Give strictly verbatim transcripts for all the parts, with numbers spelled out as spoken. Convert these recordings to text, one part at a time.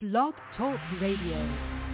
Blog Talk Radio.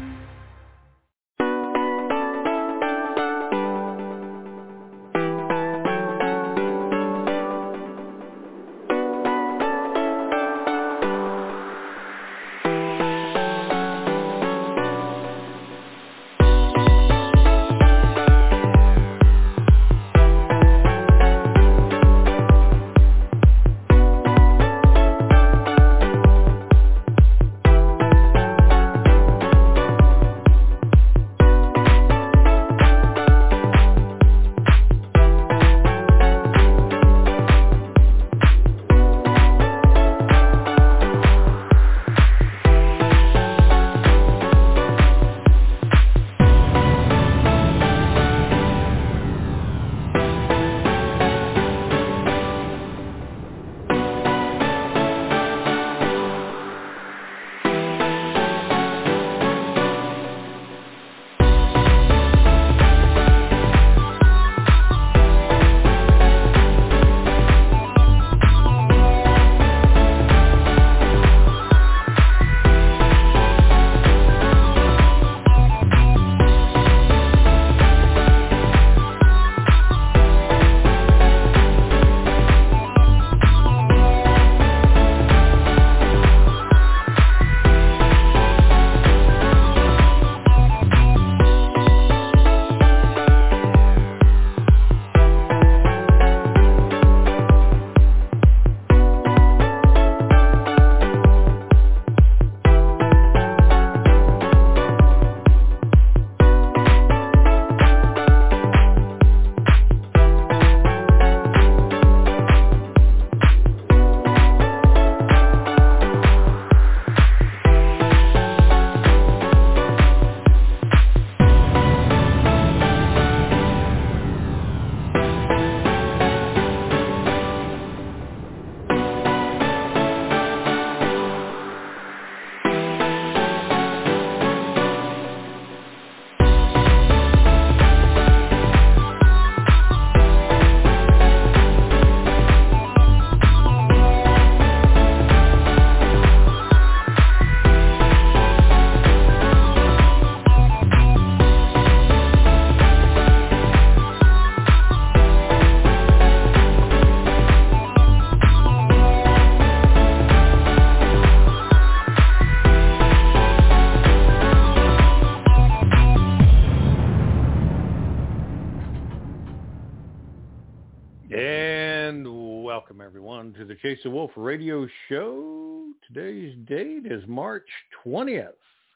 To the Chase the Wolf radio show. Today's date is March twentieth,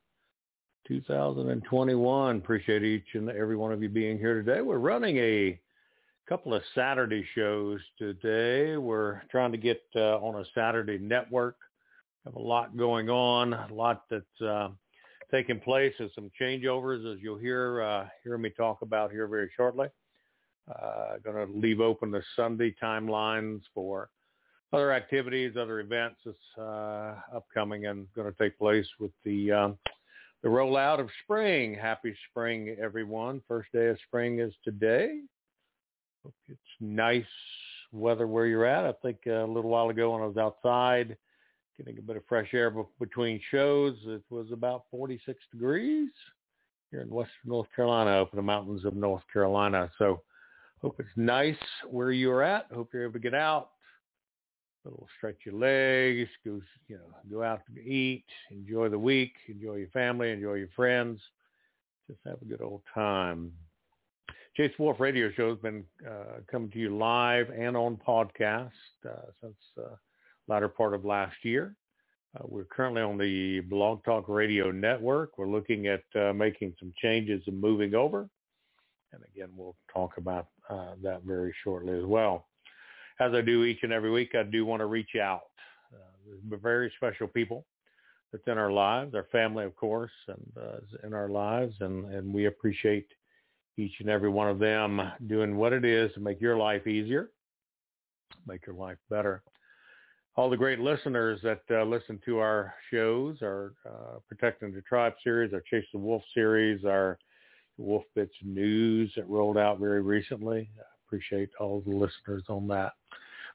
twenty twenty-one. Appreciate each and every one of you being here today. We're running a couple of Saturday shows today. We're trying to get uh, on a Saturday network. Have a lot going on, a lot that's uh, taking place, and some changeovers, as you'll hear uh, hear me talk about here very shortly. Uh, going to leave open the Sunday timelines for other activities, other events that's uh, upcoming and going to take place with the um, the rollout of spring. Happy spring, everyone. First day of spring is today. Hope it's nice weather where you're at. I think uh, a little while ago when I was outside getting a bit of fresh air between shows, it was about forty-six degrees here in western North Carolina, up in the mountains of North Carolina. So hope it's nice where you're at. Hope you're able to get out. A little stretch your legs, go, you know, go out to eat, enjoy the week, enjoy your family, enjoy your friends. Just have a good old time. Chase the Wolf radio show has been uh, coming to you live and on podcast uh, since the uh, latter part of last year. Uh, we're currently on the Blog Talk Radio Network. We're looking at uh, making some changes and moving over. And again, we'll talk about uh, that very shortly as well. As I do each and every week, I do want to reach out. Uh, there's very special people that's in our lives, our family, of course, and uh, is in our lives, and, and we appreciate each and every one of them doing what it is to make your life easier, make your life better. All the great listeners that uh, listen to our shows, our uh, Protecting the Tribe series, our Chase the Wolf series, our Wolf Bits News that rolled out very recently. I appreciate all the listeners on that.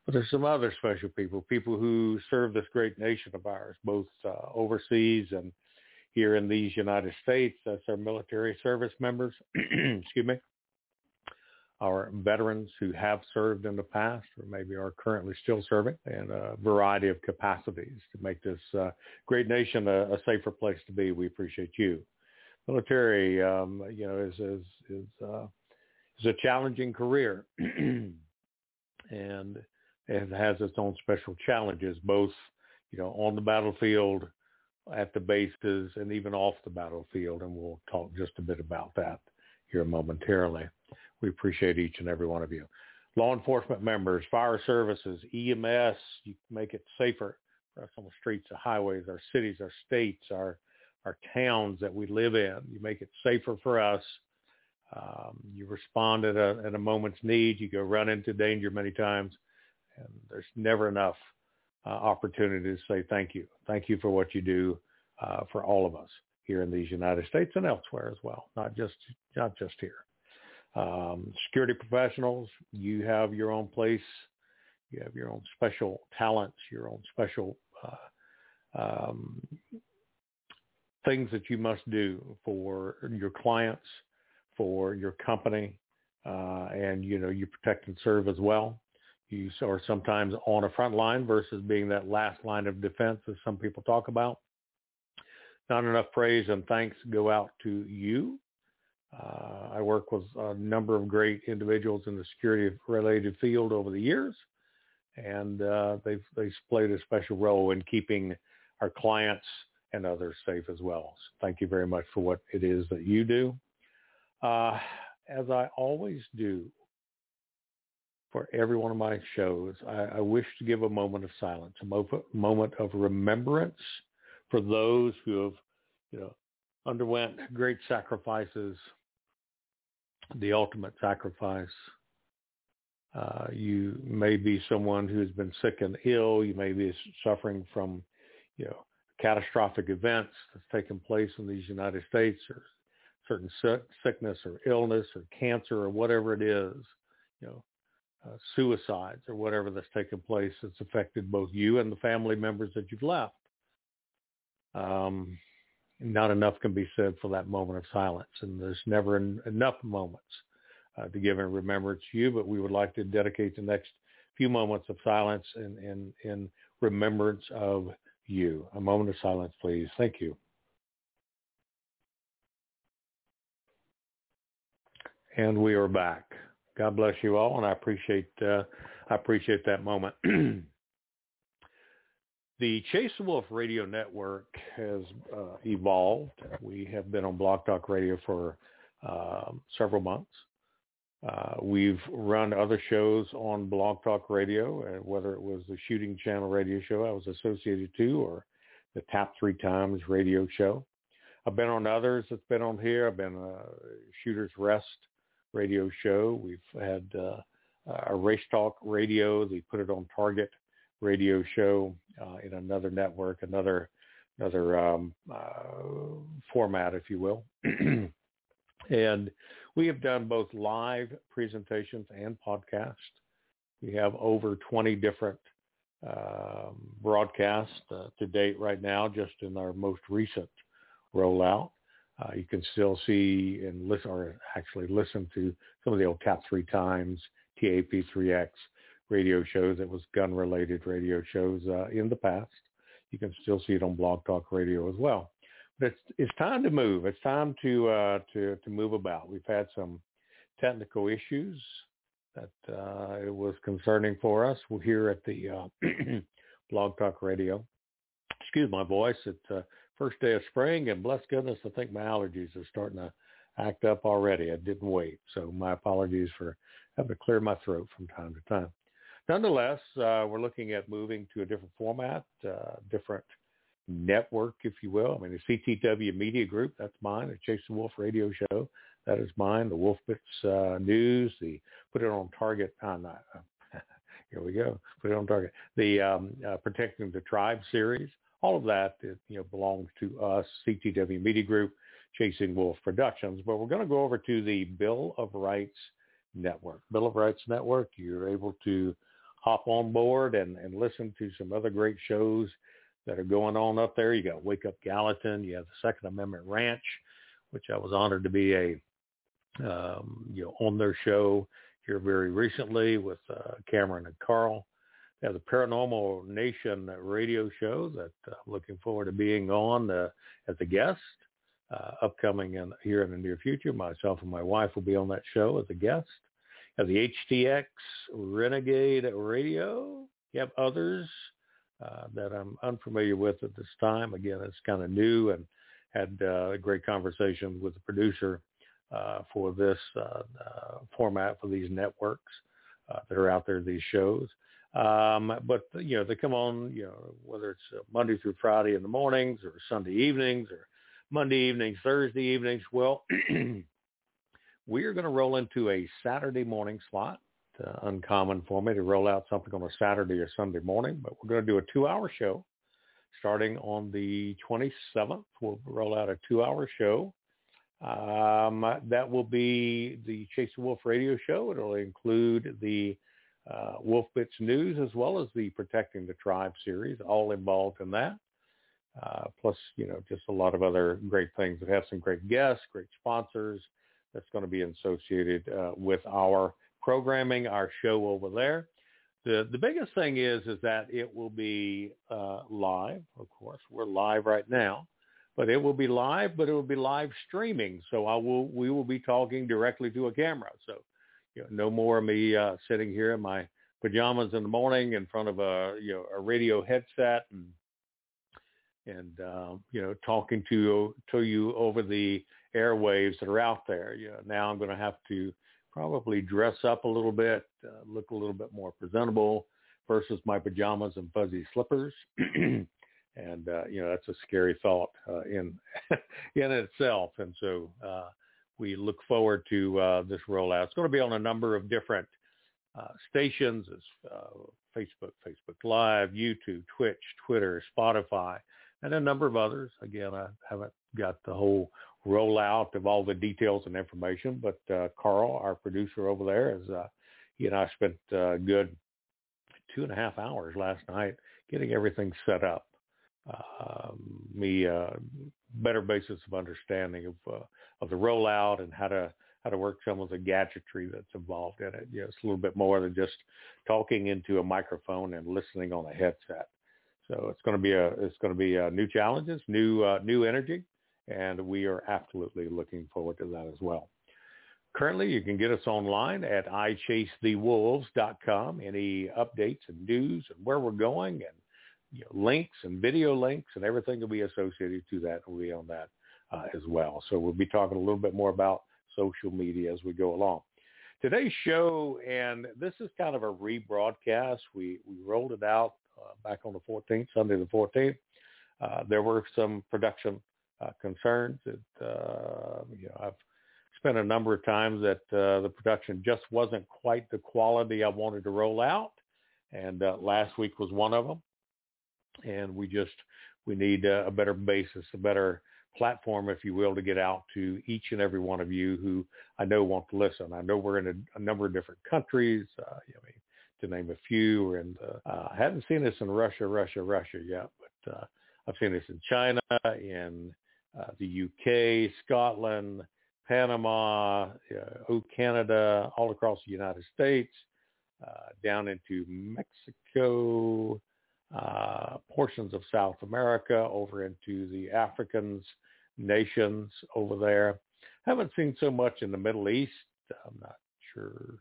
But there's some other special people, people who serve this great nation of ours, both uh, overseas and here in these United States. That's our military service members, excuse me, our veterans who have served in the past or maybe are currently still serving in a variety of capacities to make this uh, great nation a, a safer place to be. We appreciate you. Military, um, you know, is is is, uh, is a challenging career, and it has its own special challenges, both, you know, on the battlefield, at the bases, and even off the battlefield. And we'll talk just a bit about that here momentarily. We appreciate each and every one of you. Law enforcement members, fire services, E M S, you make it safer for us on the streets, the highways, our cities, our states, our our towns that we live in. You make it safer for us. Um, you respond at a, at a moment's need. You go run into danger many times, and there's never enough uh, opportunity to say thank you. Thank you for what you do uh, for all of us here in these United States and elsewhere as well, not just not just here. Um, security professionals, you have your own place. You have your own special talents, your own special uh, um, things that you must do for your clients, for your company, uh, and, you know, you protect and serve as well. You are sometimes on a front line versus being that last line of defense, as some people talk about. Not enough praise and thanks go out to you. Uh, I work with a number of great individuals in the security-related field over the years, and uh, they've, they've played a special role in keeping our clients and others safe as well. So thank you very much for what it is that you do. Uh, as I always do for every one of my shows, I, I wish to give a moment of silence, a mo- moment of remembrance for those who have, you know, underwent great sacrifices, the ultimate sacrifice. Uh, you may be someone who has been sick and ill. You may be suffering from, you know, catastrophic events that's taken place in these United States, or certain sickness or illness or cancer or whatever it is, you know, uh, suicides or whatever that's taken place that's affected both you and the family members that you've left. Um, not enough can be said for that moment of silence, and there's never en- enough moments uh, to give in remembrance to you, but we would like to dedicate the next few moments of silence in, in, in remembrance of you. A moment of silence, please. Thank you. And we are back. God bless you all, and I appreciate uh, I appreciate that moment. The Chase the Wolf Radio Network has uh, evolved. We have been on Blog Talk Radio for uh, several months. Uh, we've run other shows on Blog Talk Radio, uh, whether it was the Shooting Channel radio show I was associated to, or the Tap Three Times radio show. I've been on others that's been on here. I've been a Shooter's Rest radio show. We've had uh, a Race Talk Radio. They put it on Target radio show uh, in another network, another another um, uh, format, if you will. And we have done both live presentations and podcasts. We have over twenty different uh, broadcasts uh, to date right now, just in our most recent rollout. Uh, you can still see and listen, or actually listen to some of the old Tap Three Times, T A P three X radio shows. It was gun-related radio shows uh, in the past. You can still see it on Blog Talk Radio as well. But it's, it's time to move. It's time to, uh, to to move about. We've had some technical issues that uh, it was concerning for us. We're here at the uh, Blog Talk Radio. Excuse my voice. It's uh, first day of spring, and bless goodness, I think my allergies are starting to act up already. I didn't wait, so my apologies for having to clear my throat from time to time. Nonetheless, uh, we're looking at moving to a different format, uh, different network, if you will. I mean, the C T W Media Group, that's mine. The Chase the Wolf Radio Show, that is mine. The Wolf Bits uh, News, the put it on Target. Uh, not, uh, here we go. Put it on Target. The um, uh, Protecting the Tribe series, all of that, it, you know, belongs to us, C T W Media Group, Chasing Wolf Productions. But we're going to go over to the Bill of Rights Network. Bill of Rights Network, you're able to hop on board and, and listen to some other great shows that are going on up there. You got Wake Up Gallatin. You have the Second Amendment Ranch, which I was honored to be a um, you know on their show here very recently with uh, Cameron and Carl. They have the Paranormal Nation radio show that uh, I'm looking forward to being on uh, as a guest. Uh, upcoming in, here in the near future. Myself and my wife will be on that show as a guest. You have the H T X Renegade Radio. You have others uh, that I'm unfamiliar with at this time. Again, it's kind of new, and had uh, a great conversation with the producer uh, for this uh, uh, format for these networks uh, that are out there, these shows. Um, but, you know, they come on, you know, whether it's Monday through Friday in the mornings or Sunday evenings or Monday evenings, Thursday evenings. Well, we are going to roll into a Saturday morning slot. Uh, uncommon for me to roll out something on a Saturday or Sunday morning, but we're going to do a two-hour show starting on the twenty-seventh. We'll roll out a two-hour show. Um, that will be the Chase the Wolf radio show. It'll include the uh, Wolf Bits News as well as the Protecting the Tribe series, all involved in that. Uh, plus, you know, just a lot of other great things that have some great guests, great sponsors that's going to be associated uh, with our programming, our show over there. The the biggest thing is, is that it will be uh, live, of course. We're live right now, but it will be live, but it will be live streaming. So I will, we will be talking directly to a camera. So, you know, no more of me uh, sitting here in my pajamas in the morning in front of a, you know, a radio headset and and, uh, you know, talking to you, to you over the airwaves that are out there. You know, now I'm going to have to probably dress up a little bit, uh, look a little bit more presentable versus my pajamas and fuzzy slippers. and, uh, you know, that's a scary thought uh, in, in itself. And so uh, we look forward to uh, this rollout. It's going to be on a number of different uh, stations, as uh, Facebook, Facebook Live, YouTube, Twitch, Twitter, Spotify, and a number of others. Again, I haven't got the whole rollout of all the details and information, but uh, Carl, our producer over there, is uh, he and I spent a uh, good two and a half hours last night getting everything set up. Uh, me uh, better basis of understanding of uh, of the rollout and how to how to work some of the gadgetry that's involved in it. You know, it's a little bit more than just talking into a microphone and listening on a headset. So it's going to be a it's going to be a new challenges, new uh, new energy, and we are absolutely looking forward to that as well. Currently, you can get us online at i chase the wolves dot com. Any updates and news and where we're going and you know, links and video links and everything will be associated to that. Will be on that uh, as well. So we'll be talking a little bit more about social media as we go along. Today's show, and this is kind of a rebroadcast. We we rolled it out uh, back on the fourteenth, Sunday the fourteenth. Uh, there were some production uh, concerns that uh, you know I've spent a number of times that uh, the production just wasn't quite the quality I wanted to roll out, and uh, last week was one of them. And we just we need uh, a better basis, a better platform, if you will, to get out to each and every one of you who I know want to listen. I know we're in a, a number of different countries. Uh, I mean, to name a few, we're in the, uh, I haven't seen this in Russia, Russia, Russia yet, but uh, I've seen this in China, in uh, the U K, Scotland, Panama, uh, oh, Canada, all across the United States, uh, down into Mexico, uh, portions of South America, over into the Africans, nations over there. Haven't seen so much in the Middle East. I'm not sure.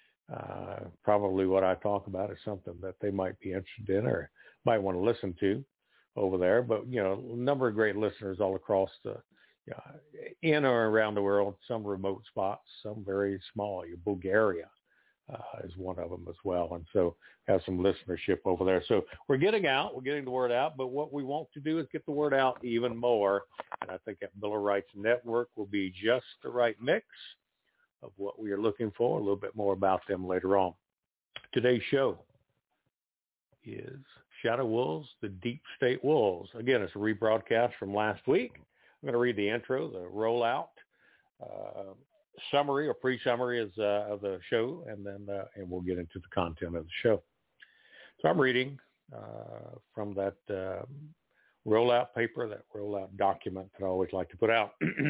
Uh, probably what I talk about is something that they might be interested in or might want to listen to over there. But, you know, a number of great listeners all across the, you know, in or around the world, some remote spots, some very small. Bulgaria uh, is one of them as well. And so have some listenership over there. So we're getting out, we're getting the word out, but what we want to do is get the word out even more. And I think that Bill of Rights Network will be just the right mix of what we are looking for. A little bit more about them later on. Today's show is Shadow Wolves, the Deep State Wolves. Again, it's a rebroadcast from last week. I'm going to read the intro, the rollout, uh, summary or pre-summary is, uh, of the show, and then uh, and we'll get into the content of the show. So I'm reading uh, from that uh, rollout paper, that rollout document that I always like to put out.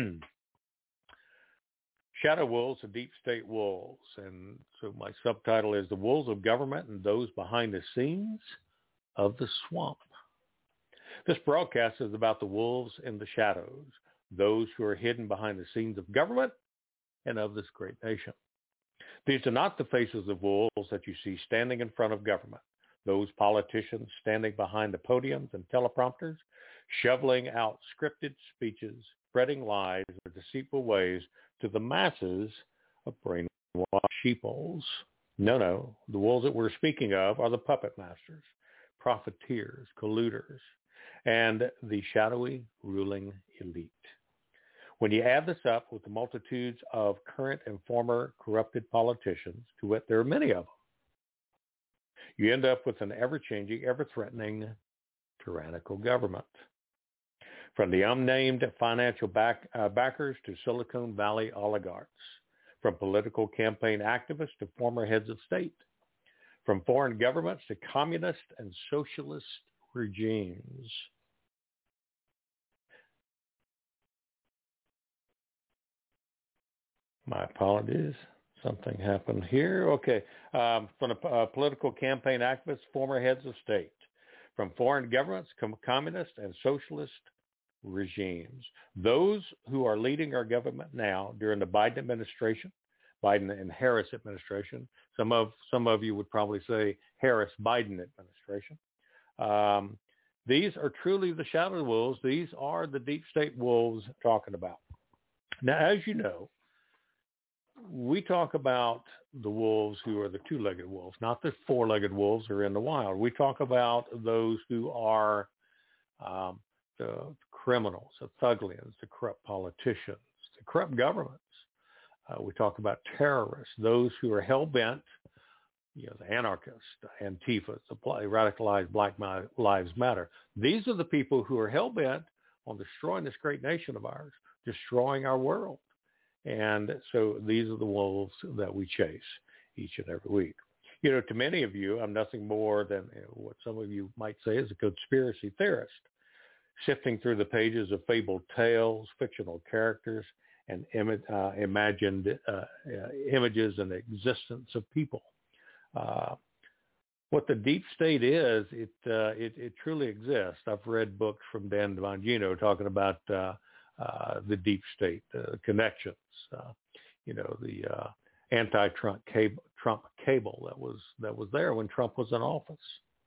Shadow Wolves and Deep State Wolves. And so my subtitle is The Wolves of Government and Those Behind the Scenes of the Swamp. This broadcast is about the wolves in the shadows, those who are hidden behind the scenes of government and of this great nation. These are not the faces of wolves that you see standing in front of government, those politicians standing behind the podiums and teleprompters, shoveling out scripted speeches, spreading lies or deceitful ways to the masses of brainwashed sheeples. No, no, the wolves that we're speaking of are the puppet masters, profiteers, colluders, and the shadowy ruling elite. When you add this up with the multitudes of current and former corrupted politicians, to wit, there are many of them, you end up with an ever-changing, ever-threatening, tyrannical government. From the unnamed financial back, uh, backers to Silicon Valley oligarchs, from political campaign activists to former heads of state, from foreign governments to communist and socialist regimes. My apologies. Something happened here. Okay. Um, from the uh, political campaign activists, former heads of state, from foreign governments, com- communist and socialist regimes. Those who are leading our government now during the Biden administration, Biden and Harris administration, some of some of you would probably say Harris-Biden administration. Um, these are truly the shadow wolves. These are the deep state wolves talking about. Now, as you know, we talk about the wolves who are the two-legged wolves, not the four-legged wolves who are in the wild. We talk about those who are um, the criminals, the thuglians, the corrupt politicians, the corrupt governments. Uh, we talk about terrorists, those who are hell-bent, you know, the anarchists, the Antifa, the radicalized Black Lives Matter. These are the people who are hell-bent on destroying this great nation of ours, destroying our world. And so these are the wolves that we chase each and every week. You know, to many of you, I'm nothing more than you know, what some of you might say is a conspiracy theorist, sifting through the pages of fabled tales, fictional characters, and Im- uh, imagined uh, uh, images and existence of people. Uh, what the deep state is, it, uh, it it truly exists. I've read books from Dan Bongino talking about uh, uh, the deep state, uh, connections, uh, you know, the uh, anti-Trump cable, Trump cable that was that was there when Trump was in office.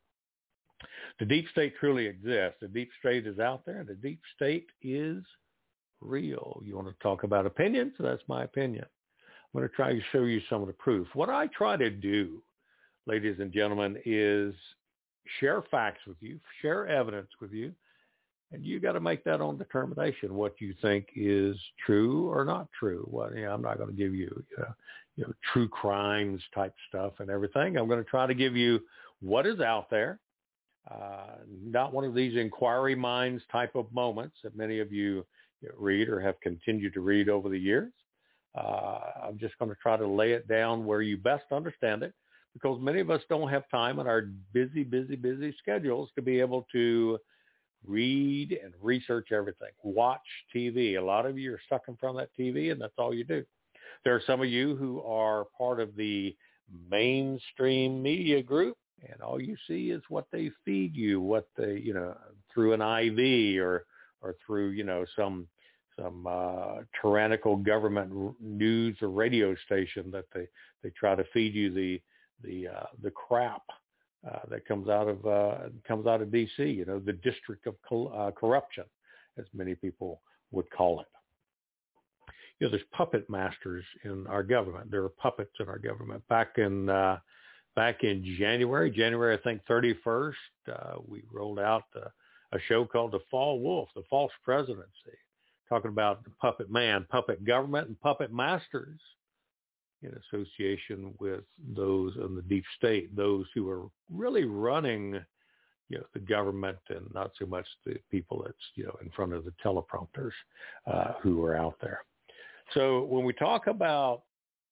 The deep state truly exists. The deep state is out there, and the deep state is real. You want to talk about opinions? That's my opinion. I'm going to try to show you some of the proof. What I try to do, ladies and gentlemen, is share facts with you, share evidence with you, and you got to make that own determination, what you think is true or not true. Well, you know, I'm not going to give you, you know, you know, true crimes type stuff and everything. I'm going to try to give you what is out there, uh, not one of these inquiry minds type of moments that many of you, you know, read or have continued to read over the years. Uh, I'm just going to try to lay it down where you best understand it, because many of us don't have time in our busy, busy, busy schedules to be able to read and research everything, watch T V. A lot of you are stuck in front of that T V, and that's all you do. There are some of you who are part of the mainstream media group, and all you see is what they feed you, what they, you know, through an I V or or through, you know, some some uh, tyrannical government r- news or radio station that they, they try to feed you the the uh, the crap uh, that comes out of uh, comes out of D C. You know, the district of co- uh, corruption, as many people would call it. You know, there's puppet masters in our government. There are puppets in our government. Back in uh, back in January, January I think thirty-first, uh, we rolled out uh, a show called The Fall Wolf, the False Presidency, talking about the puppet man, puppet government, and puppet masters in association with those in the deep state, those who are really running, you know, the government, and not so much the people that's, you know, in front of the teleprompters uh, who are out there. So when we talk about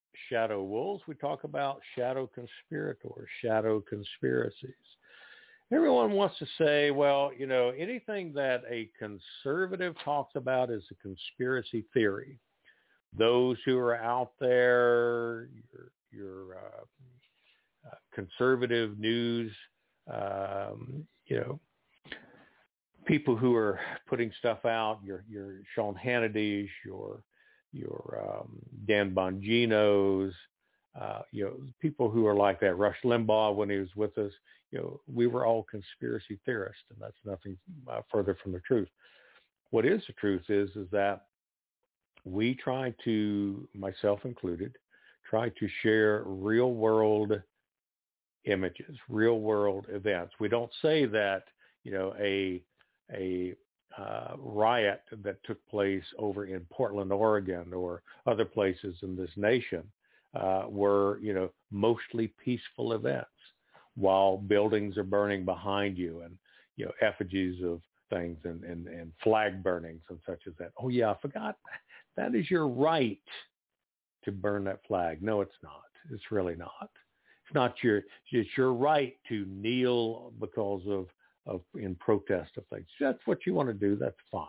shadow wolves. We talk about shadow conspirators, shadow conspiracies. Everyone wants to say, well, you know, anything that a conservative talks about is a conspiracy theory. Those who are out there, your, your uh, uh, conservative news, um, you know, people who are putting stuff out, your your Sean Hannity's, your your um, Dan Bongino's, uh, you know, people who are like that. Rush Limbaugh, when he was with us, you know, we were all conspiracy theorists, and that's nothing uh, further from the truth. What is the truth is, is that we try to, myself included, try to share real world images, real world events. We don't say that, you know, a a uh, riot that took place over in Portland, Oregon, or other places in this nation uh, were, you know, mostly peaceful events, while buildings are burning behind you, and, you know, effigies of things, and, and, and flag burnings and such as that. Oh yeah, I forgot. That is your right to burn that flag. No, it's not. It's really not. It's not your, it's your right to kneel because of, of in protest of things. That's what you want to do. That's fine.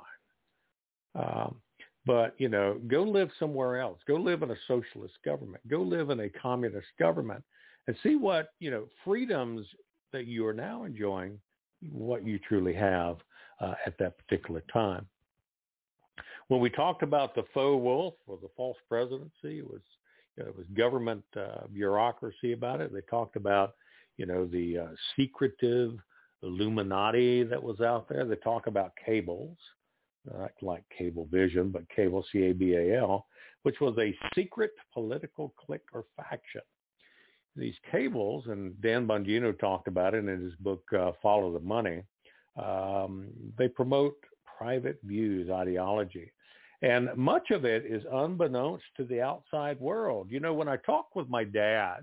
Um, but, you know, go live somewhere else. Go live in a socialist government. Go live in a communist government and see what, you know, freedoms that you are now enjoying, what you truly have uh, at that particular time. When we talked about the faux wolf or the false presidency, it was, you know, it was government uh, bureaucracy about it. They talked about, you know, the uh, secretive Illuminati that was out there. They talk about cables, not like Cablevision, but Cable, C A B A L, which was a secret political clique or faction. These cables, and Dan Bongino talked about it in his book, uh, Follow the Money, um, they promote private views, ideology. And much of it is unbeknownst to the outside world. You know, when I talk with my dad,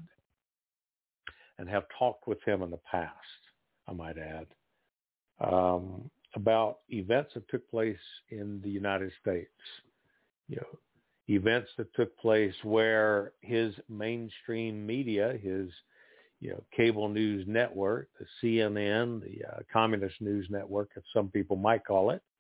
and have talked with him in the past, I might add, um, about events that took place in the United States, you know, events that took place where his mainstream media, his, you know, cable news network, the C N N, the uh, Communist News Network, as some people might call it,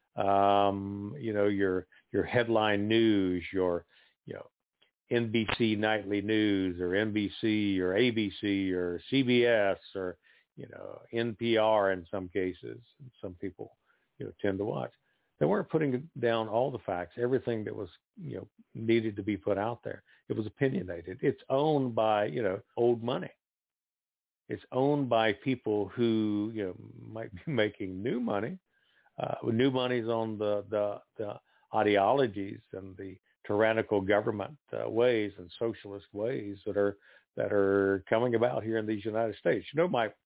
um, you know, your your headline news, your, you know, N B C Nightly News, or N B C or A B C or C B S, or, you know, N P R in some cases, some people, you know, tend to watch. They weren't putting down all the facts, everything that was, you know, needed to be put out there. It was opinionated. It's owned by, you know, old money. It's owned by people who, you know, might be making new money. Uh, new money's on the, the, the ideologies and the tyrannical government uh, ways and socialist ways that are that are coming about here in these United States. You know, my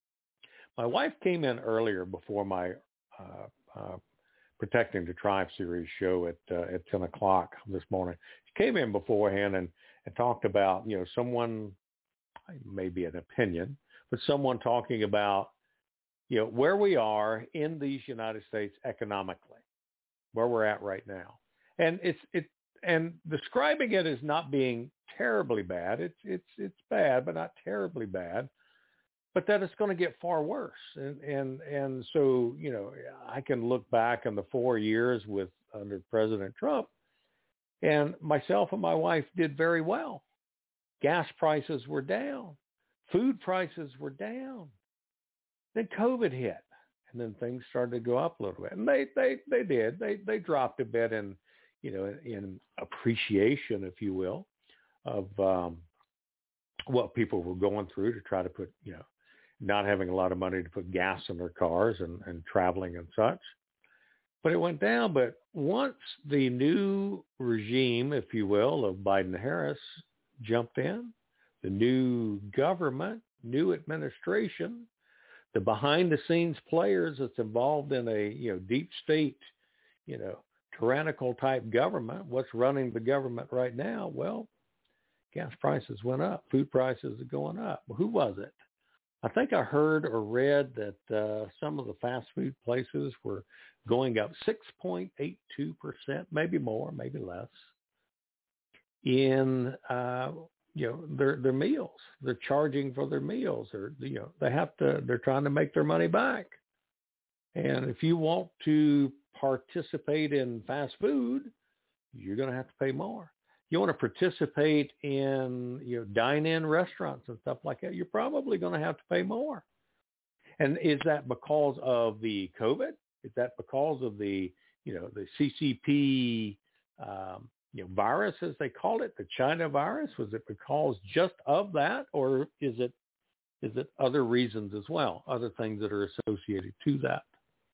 my wife came in earlier before my uh, uh, Protecting the Tribe series show at uh, at ten o'clock this morning. She came in beforehand and, and talked about, you know, someone, maybe an opinion, but someone talking about, you know, where we are in these United States economically, where we're at right now. And it's it and describing it as not being terribly bad. It's it's it's bad, but not terribly bad. But that it's going to get far worse. And and and so, you know, I can look back on the four years with under President Trump, and myself and my wife did very well. Gas prices were down. Food prices were down. Then COVID hit, and then things started to go up a little bit. And they they they did. They they dropped a bit in, you know, in appreciation, if you will, of um, what people were going through to try to put, you know, not having a lot of money to put gas in their cars and, and traveling and such. But it went down. But once the new regime, if you will, of Biden-Harris jumped in, the new government, new administration, the behind-the-scenes players that's involved in a, you know, deep state, you know, tyrannical type government, what's running the government right now? Well, gas prices went up. Food prices are going up. Well, who was it? I think I heard or read that uh, some of the fast food places were going up six point eight two percent, maybe more, maybe less. in uh, you know their their meals. They're charging for their meals, or you know they have to. They're trying to make their money back. And if you want to participate in fast food, you're going to have to pay more. You want to participate in you know dine-in restaurants and stuff like that, you're probably going to have to pay more. And is that because of the COVID? Is that because of the you know the C C P um, you know virus, as they call it, the China virus? Was it because just of that, or is it is it other reasons as well, other things that are associated to that?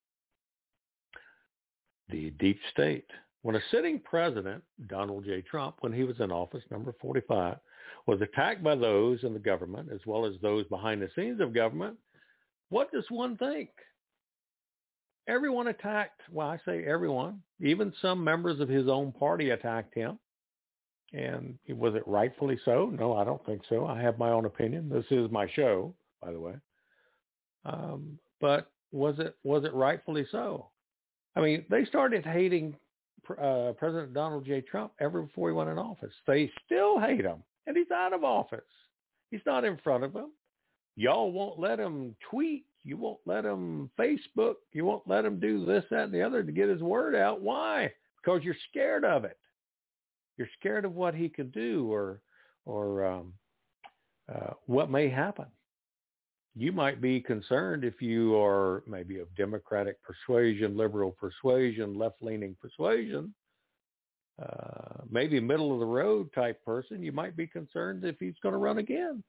The deep state. When a sitting president, Donald J. Trump, when he was in office, number forty-five, was attacked by those in the government as well as those behind the scenes of government, what does one think? Everyone attacked, well, I say everyone, even some members of his own party attacked him. And was it rightfully so? No, I don't think so. I have my own opinion. This is my show, by the way. Um, but was it was it rightfully so? I mean, they started hating uh, President Donald J. Trump ever before he went in office. They still hate him, and he's out of office. He's not in front of them. Y'all won't let him tweet. You won't let him Facebook. You won't let him do this, that, and the other to get his word out. Why? Because you're scared of it. You're scared of what he could do or or um, uh, what may happen. You might be concerned if you are maybe of Democratic persuasion, liberal persuasion, left-leaning persuasion, uh, maybe middle-of-the-road type person. You might be concerned if he's going to run again.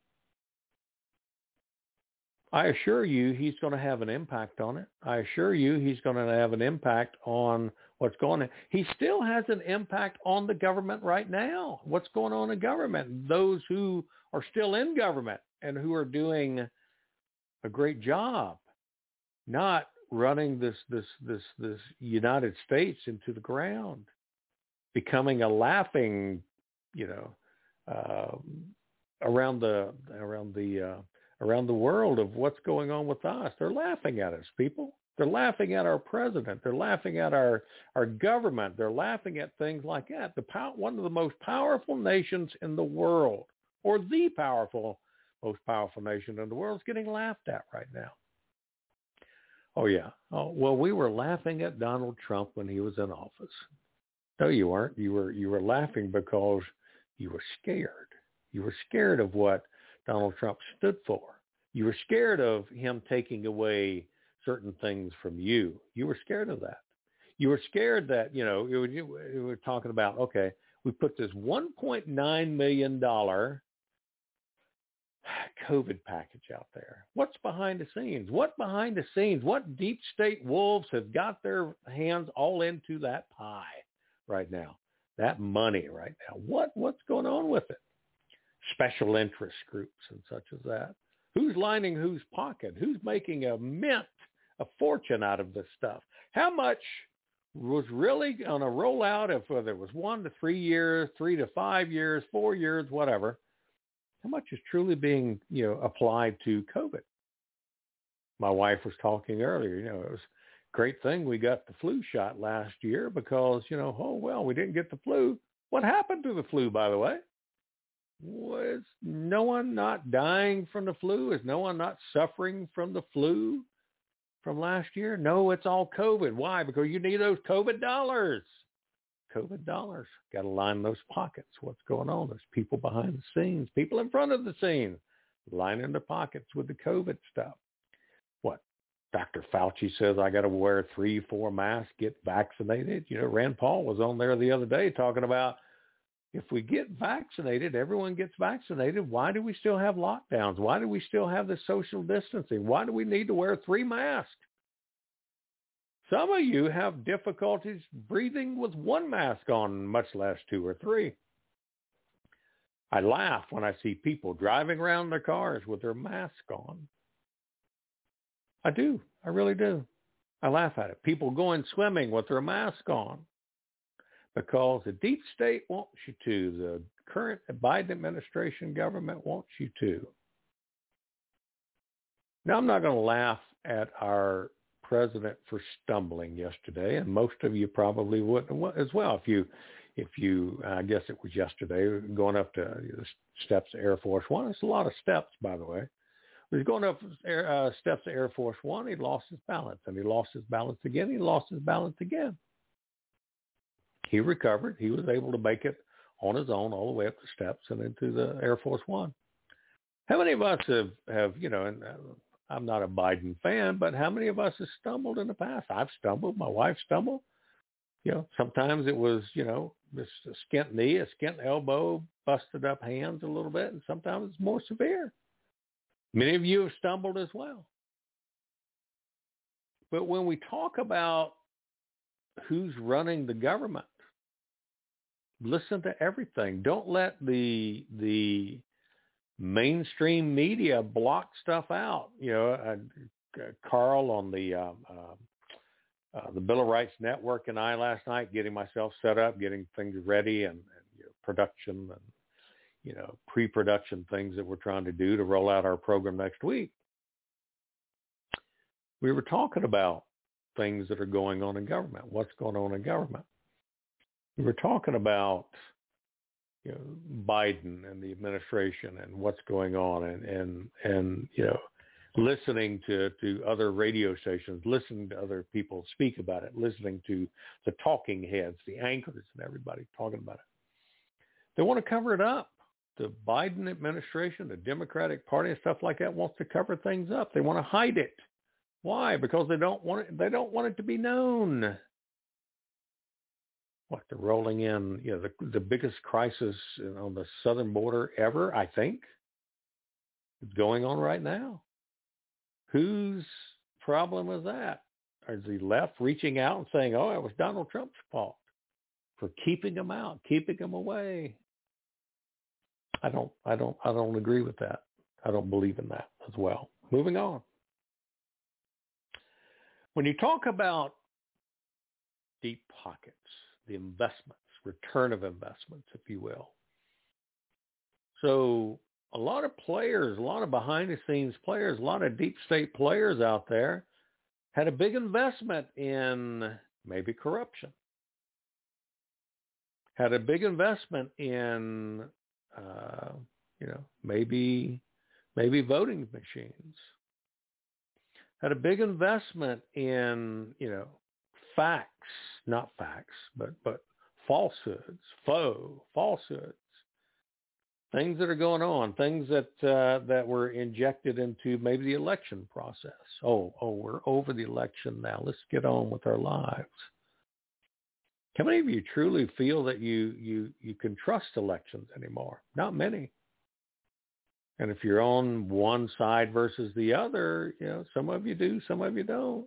I assure you he's going to have an impact on it. I assure you he's going to have an impact on what's going on. He still has an impact on the government right now. What's going on in government? Those who are still in government and who are doing a great job, not running this this this this United States into the ground, becoming a laughing, you know, uh, around the around the uh, around the world of what's going on with us. They're laughing at us, people. They're laughing at our president. They're laughing at our our government. They're laughing at things like that. The pow- one of the most powerful nations in the world, or the powerful. most powerful nation in the world is getting laughed at right now. Oh, yeah. Oh, well, we were laughing at Donald Trump when he was in office. No, you weren't. You were you were laughing because you were scared. You were scared of what Donald Trump stood for. You were scared of him taking away certain things from you. You were scared of that. You were scared that, you know, you were, you were talking about, okay, we put this one point nine million dollars COVID package out there. What's behind the scenes? What behind the scenes? What deep state wolves have got their hands all into that pie right now? That money right now. What what's going on with it? Special interest groups and such as that. Who's lining whose pocket? Who's making a mint, a fortune out of this stuff? How much was really going to roll out if whether it was one to three years, three to five years, four years, whatever? How much is truly being, you know, applied to COVID? My wife was talking earlier, you know, it was a great thing we got the flu shot last year because, you know, oh, well, we didn't get the flu. What happened to the flu, by the way? Was no one not dying from the flu? Is no one not suffering from the flu from last year? No, it's all COVID. Why? Because you need those COVID dollars. COVID dollars. Got to line those pockets. What's going on? There's people behind the scenes, people in front of the scenes, lining their pockets with the COVID stuff. What? Doctor Fauci says I got to wear three, four masks, get vaccinated. You know, Rand Paul was on there the other day talking about if we get vaccinated, everyone gets vaccinated. Why do we still have lockdowns? Why do we still have this social distancing? Why do we need to wear three masks? Some of you have difficulties breathing with one mask on, much less two or three. I laugh when I see people driving around their cars with their mask on. I do. I really do. I laugh at it. People going swimming with their mask on because the deep state wants you to. The current Biden administration government wants you to. Now, I'm not going to laugh at our president for stumbling yesterday, and most of you probably would as well. If you if you, I guess it was yesterday, going up to the steps of Air Force One. It's a lot of steps, by the way. He was going up air, uh, steps of Air Force One. He lost his balance, and he lost his balance again. He lost his balance again. He recovered. He was able to make it on his own all the way up the steps and into the Air Force One. How many of us have, have you know, and I'm not a Biden fan, but how many of us have stumbled in the past? I've stumbled. My wife stumbled. You know, sometimes it was, you know, just a skint knee, a skint elbow, busted up hands a little bit, and sometimes it's more severe. Many of you have stumbled as well. But when we talk about who's running the government, listen to everything. Don't let the the mainstream media block stuff out. You know, uh, Carl on the uh, uh, uh, the Bill of Rights Network and I last night, getting myself set up, getting things ready, and, and you know, production and you know pre-production things that we're trying to do to roll out our program next week. We were talking about things that are going on in government. What's going on in government? We were talking about you know, Biden and the administration and what's going on, and, and, and you know, listening to, to other radio stations, listening to other people speak about it, listening to the talking heads, the anchors and everybody talking about it. They want to cover it up. The Biden administration, the Democratic Party and stuff like that wants to cover things up. They want to hide it. Why? Because they don't want it, they don't want it to be known. What, they're rolling in, you know, the, the biggest crisis on the southern border ever, I think, is going on right now. Whose problem is that? Is the left reaching out and saying, oh, it was Donald Trump's fault for keeping them out, keeping them away? I don't, I don't, I don't agree with that. I don't believe in that as well. Moving on. When you talk about deep pockets, the investments, return of investments, if you will. So a lot of players, a lot of behind-the-scenes players, a lot of deep state players out there had a big investment in maybe corruption, had a big investment in, uh, you know, maybe maybe voting machines, had a big investment in, you know, facts, not facts, but, but falsehoods, faux, falsehoods, things that are going on, things that uh, that were injected into maybe the election process. Oh, oh, we're over the election now. Let's get on with our lives. How many of you truly feel that you you you can trust elections anymore? Not many. And if you're on one side versus the other, you know, some of you do, some of you don't.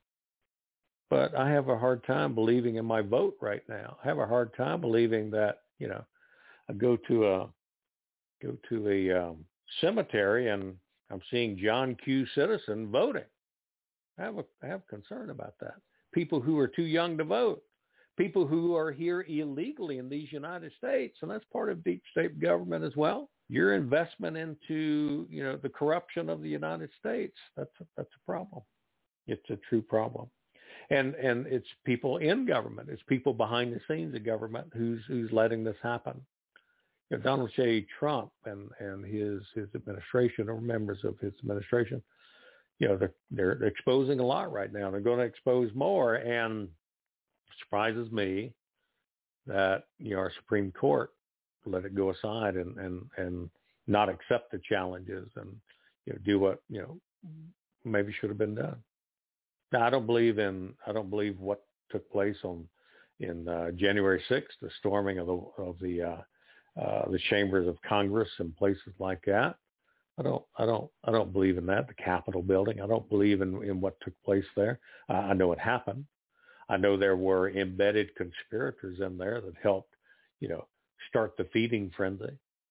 But I have a hard time believing in my vote right now. I have a hard time believing that, you know, I go to a go to a um, cemetery and I'm seeing John Q. Citizen voting. I have a I have concern about that. People who are too young to vote, people who are here illegally in these United States, and that's part of deep state government as well. Your investment into, you know, the corruption of the United States, that's a, that's a problem. It's a true problem. And and it's people in government, it's people behind the scenes of government who's who's letting this happen. You know, Donald J. Trump and, and his his administration, or members of his administration, you know, they're they're exposing a lot right now. They're going to expose more, and it surprises me that, you know, our Supreme Court let it go aside and, and, and not accept the challenges and, you know, do what, you know, maybe should have been done. Now, I don't believe in, I don't believe what took place on, in uh, January sixth, the storming of the, of the, uh, uh, the chambers of Congress and places like that. I don't, I don't, I don't believe in that. The Capitol building. I don't believe in, in what took place there. Uh, I know it happened. I know there were embedded conspirators in there that helped, you know, start the feeding frenzy.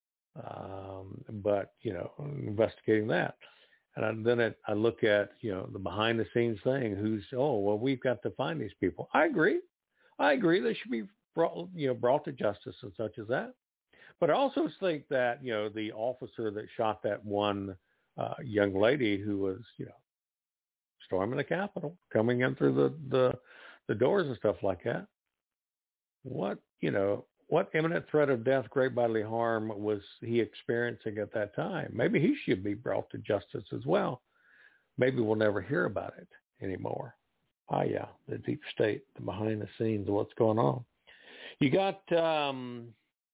Um, but, you know, investigating that. And I, then it, I look at, you know, the behind the scenes thing, who's, oh, well, we've got to find these people. I agree. I agree. They should be brought, you know, brought to justice and such as that. But I also think that, you know, the officer that shot that one uh, young lady who was, you know, storming the Capitol, coming in through the, the, the doors and stuff like that. What, you know, what imminent threat of death, great bodily harm was he experiencing at that time? Maybe he should be brought to justice as well. Maybe we'll never hear about it anymore. Ah, yeah, the deep state, the behind the scenes of what's going on. You got um,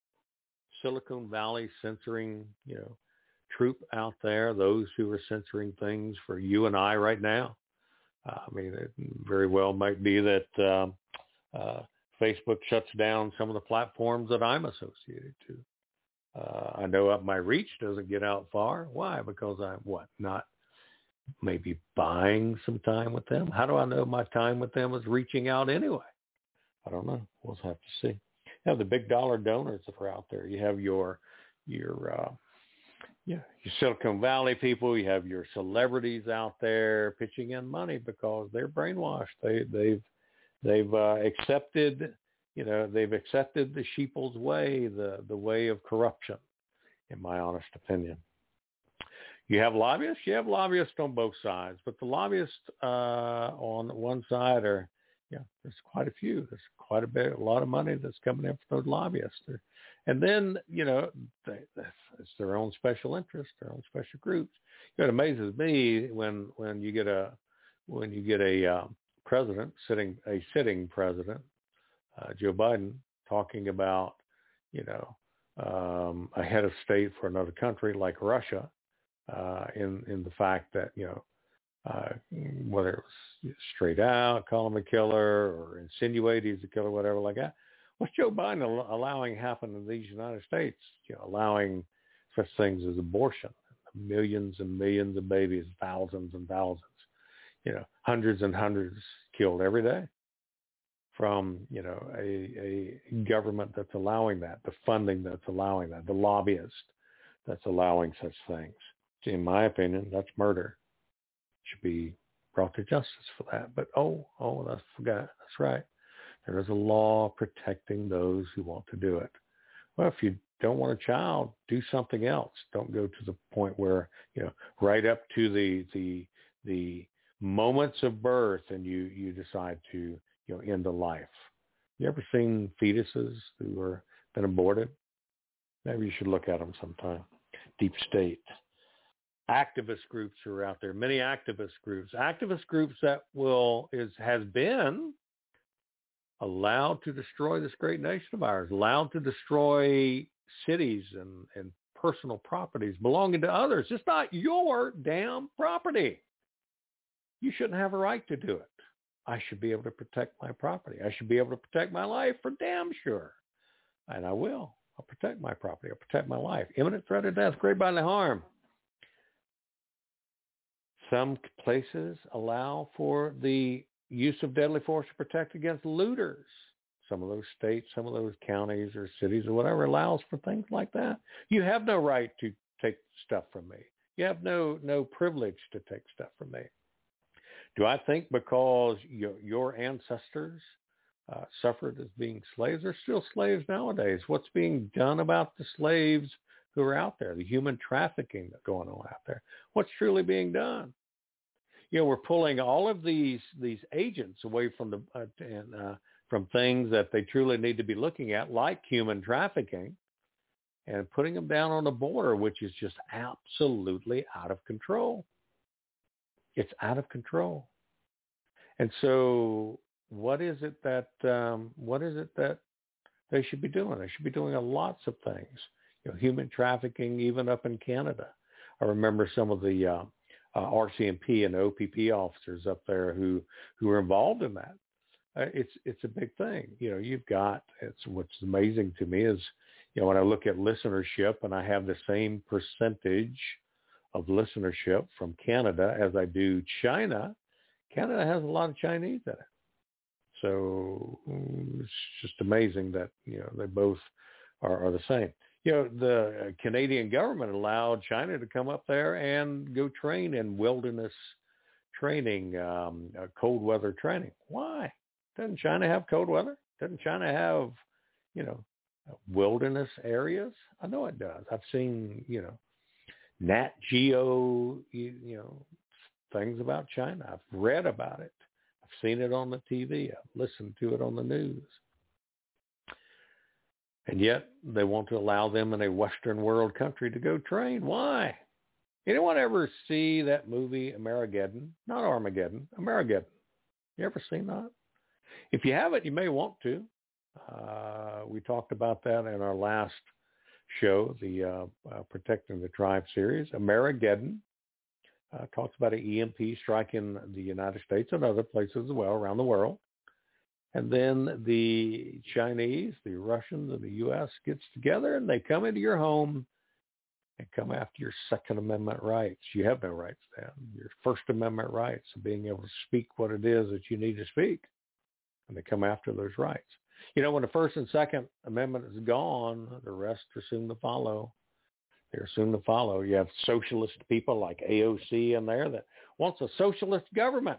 Silicon Valley censoring, you know, troop out there, those who are censoring things for you and I right now. Uh, I mean, it very well might be that um, uh, Facebook shuts down some of the platforms that I'm associated to. Uh, I know my reach doesn't get out far. Why? Because I'm, what, not maybe buying some time with them? How do I know my time with them is reaching out anyway? I don't know. We'll have to see. You have the big dollar donors that are out there. You have your, your, uh, yeah, your Silicon Valley people. You have your celebrities out there pitching in money because they're brainwashed. They, they've, they've uh, accepted, you know, they've accepted the sheeple's way, the, the way of corruption, in my honest opinion. You have lobbyists. You have lobbyists on both sides, but the lobbyists uh, on one side are, yeah, there's quite a few. There's quite a bit, a lot of money that's coming in from those lobbyists. They're, and then, you know, they, it's their own special interests, their own special groups. You know, it amazes me when when you get a when you get a uh, president sitting a sitting president, uh, Joe Biden, talking about, you know, um, a head of state for another country like Russia, uh, in in the fact that, you know, uh, whether it was straight out, call him a killer, or insinuate he's a killer, whatever like that. What's Joe Biden al- allowing happen in these United States? You know, allowing such things as abortion, millions and millions of babies, thousands and thousands, you know, hundreds and hundreds killed every day from, you know, a, a government that's allowing that, the funding that's allowing that, the lobbyist that's allowing such things. In my opinion, that's murder. Should be brought to justice for that. But, oh, oh, I forgot. That's right. There is a law protecting those who want to do it. Well, if you don't want a child, do something else. Don't go to the point where, you know, right up to the the the moments of birth and you, you decide to, you know, end a life. You ever seen fetuses who are been aborted? Maybe you should look at them sometime. Deep state. Activist groups are out there, many activist groups, activist groups that will, is, has been allowed to destroy this great nation of ours, allowed to destroy cities and, and personal properties belonging to others. It's not your damn property. You shouldn't have a right to do it. I should be able to protect my property. I should be able to protect my life for damn sure. And I will. I'll protect my property. I'll protect my life. Imminent threat of death, great bodily harm. Some places allow for the use of deadly force to protect against looters. Some of those states, some of those counties or cities or whatever allows for things like that. You have no right to take stuff from me. You have no no privilege to take stuff from me. Do I think because your, your ancestors uh, suffered as being slaves? They're still slaves nowadays. What's being done about the slaves who are out there, the human trafficking that's going on out there? What's truly being done? You know, we're pulling all of these these agents away from the uh, and, uh, from things that they truly need to be looking at, like human trafficking, and putting them down on the border, which is just absolutely out of control. It's out of control. And so, what is it that um, what is it that they should be doing? They should be doing lots of things. You know, human trafficking, even up in Canada. I remember some of the uh, Uh, R C M P and O P P officers up there who, who are involved in that. Uh, it's it's a big thing. You know, you've got, it's what's amazing to me is, you know, when I look at listenership and I have the same percentage of listenership from Canada as I do China, Canada has a lot of Chinese in it. So it's just amazing that, you know, they both are, are the same. You know, the Canadian government allowed China to come up there and go train in wilderness training, um, uh, cold weather training. Why? Doesn't China have cold weather? Doesn't China have, you know, wilderness areas? I know it does. I've seen, you know, Nat Geo, you, you know, things about China. I've read about it. I've seen it on the T V. I've listened to it on the news. And yet they want to allow them in a Western world country to go train. Why? Anyone ever see that movie Amerigeddon? Not Armageddon, Amerigeddon. You ever seen that? If you haven't, you may want to. Uh, we talked about that in our last show, the uh, uh, Protecting the Tribe series. Amerigeddon uh, talks about an E M P striking the United States and other places as well around the world. And then the Chinese, the Russians, and the U S gets together and they come into your home and come after your Second Amendment rights. You have no rights then. Your First Amendment rights of being able to speak what it is that you need to speak. And they come after those rights. You know, when the First and Second Amendment is gone, the rest are soon to follow. They're soon to follow. You have socialist people like A O C in there that wants a socialist government.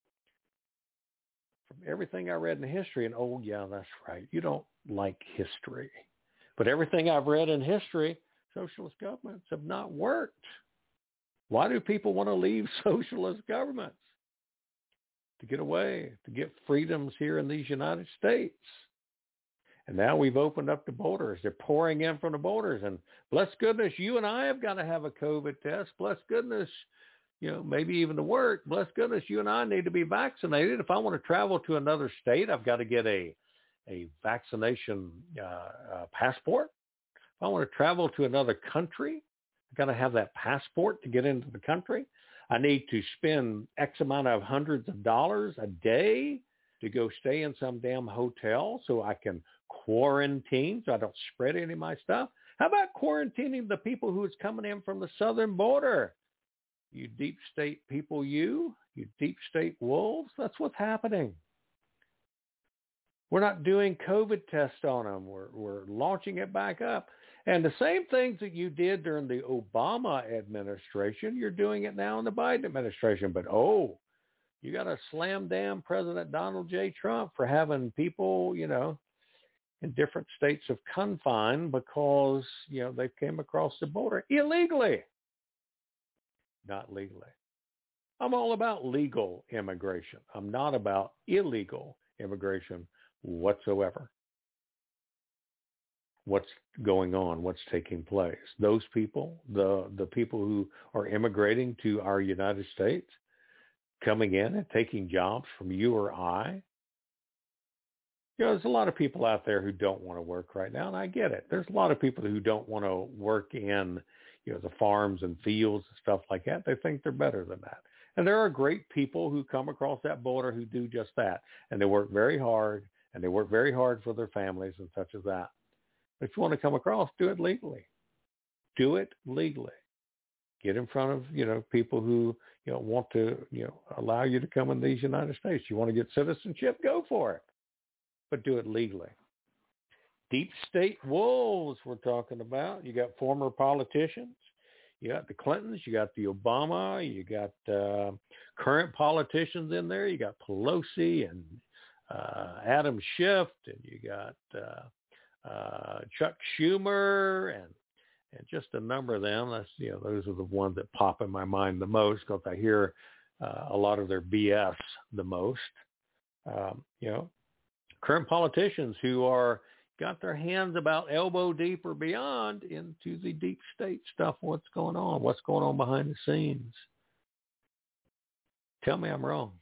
From everything I read in history, and oh, yeah, that's right. You don't like history. But everything I've read in history, socialist governments have not worked. Why do people want to leave socialist governments? To get away, to get freedoms here in these United States. And now we've opened up the borders. They're pouring in from the borders. And bless goodness, you and I have got to have a COVID test. Bless goodness, you know, maybe even to work. Bless goodness, you and I need to be vaccinated. If I want to travel to another state, I've got to get a, a vaccination uh, uh, passport. If I want to travel to another country, I've got to have that passport to get into the country. I need to spend X amount of hundreds of dollars a day to go stay in some damn hotel so I can quarantine so I don't spread any of my stuff. How about quarantining the people who's coming in from the southern border? You deep state people, you, you deep state wolves, that's what's happening. We're not doing COVID tests on them. We're, we're launching it back up. And the same things that you did during the Obama administration, you're doing it now in the Biden administration. But, oh, you got to slam down President Donald J. Trump for having people, you know, in different states of confine because, you know, they came across the border illegally, not legally. I'm all about legal immigration. I'm not about illegal immigration whatsoever. What's going on, what's taking place. Those people, the the people who are immigrating to our United States, coming in and taking jobs from you or I. You know, there's a lot of people out there who don't want to work right now, and I get it. There's a lot of people who don't want to work in, you know, the farms and fields and stuff like that. They think they're better than that. And there are great people who come across that border who do just that, and they work very hard, and they work very hard for their families and such as that. If you want to come across, do it legally. Do it legally. Get in front of, you know, people who, you know, want to, you know, allow you to come in these United States. You want to get citizenship, go for it. But do it legally. Deep state wolves we're talking about. You got former politicians. You got the Clintons. You got the Obama. You got uh, current politicians in there. You got Pelosi and uh, Adam Schiff. And you got... Uh, Uh, Chuck Schumer and and just a number of them. That's, you know, those are the ones that pop in my mind the most because I hear uh, a lot of their B S the most. Um, you know, current politicians who are got their hands about elbow deep or beyond into the deep state stuff. What's going on? What's going on behind the scenes? Tell me I'm wrong.